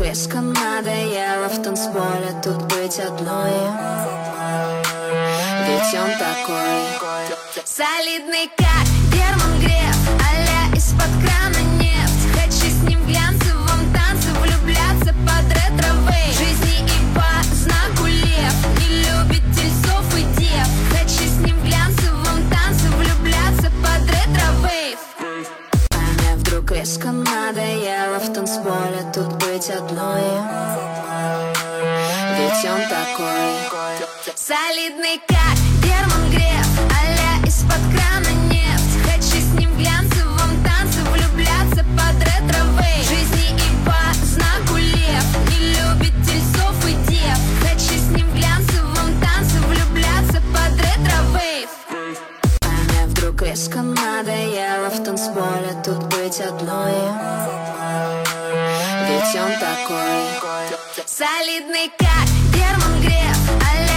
резко надоело в танцполе тут быть одной. Ведь он такой солидный, как Герман Греф, а-ля из-под крана нефть. Хочу с ним в глянцевом танце влюбляться под ретро-вейв. Жизни и по знаку лев, не любит тельцов и дев. Хочу с ним в глянцевом танце влюбляться под ретро-вейв. А мне вдруг резко надоело в танцполе тут быть одной. Ведь он такой солидный, как Герман Греф, а-ля из-под крана нефть. Хочу с ним в глянцевом танце влюбляться под ретро-вейв. Жизни и по знаку лев, не любит тельцов и дев. Хочу с ним в глянцевом танце влюбляться под ретро-вейв. А мне вдруг резко надоело в танцполе тут быть одной. Ведь он такой солидный, как Герман Греф, а-ля